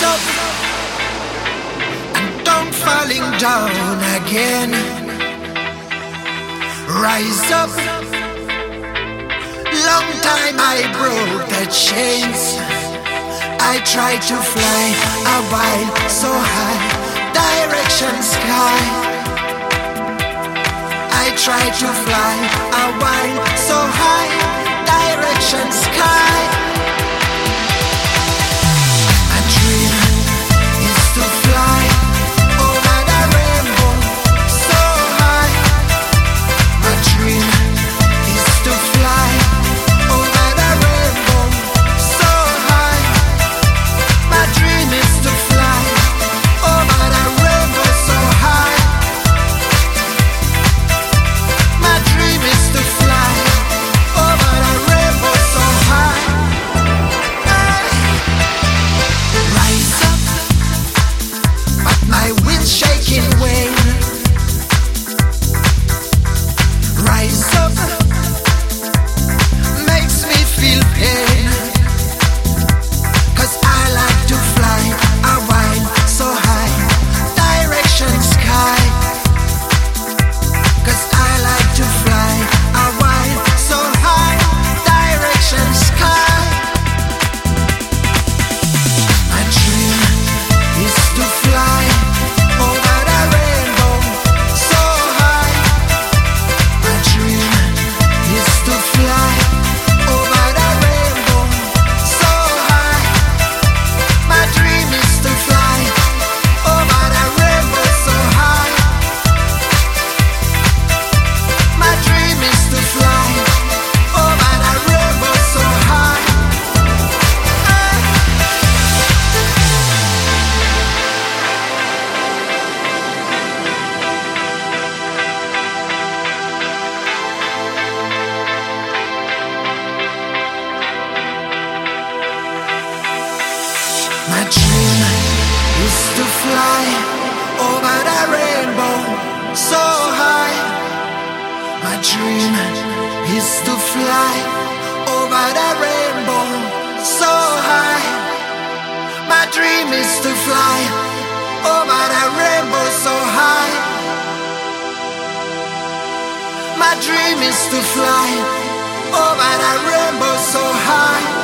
up and don't falling down again. Rise up. Long time I broke the chains. I tried to fly a while so high, direction sky. I tried to fly a while so high, direction sky. A dream is to fly over the rainbow so high. A dream is to fly over the rainbow so high. My dream is to fly over the rainbow so high. My dream is to fly over the rainbow so high. Rise up, but my wind's shaking wing. Rise up, makes me feel pain. 'Cause I like to fly a while so high, direction sky. 'Cause I like to fly a while so high, direction sky. My dream is to fly over the rainbow so high. My dream is to fly over the rainbow so high. My dream is to fly over the rainbow so high. My dream is to fly over the rainbow so high. My dream is to fly over the rainbow so high. My dream is to fly over the rainbow so high. My dream is to fly over the rainbow so high. My dream is to fly over the rainbow so high.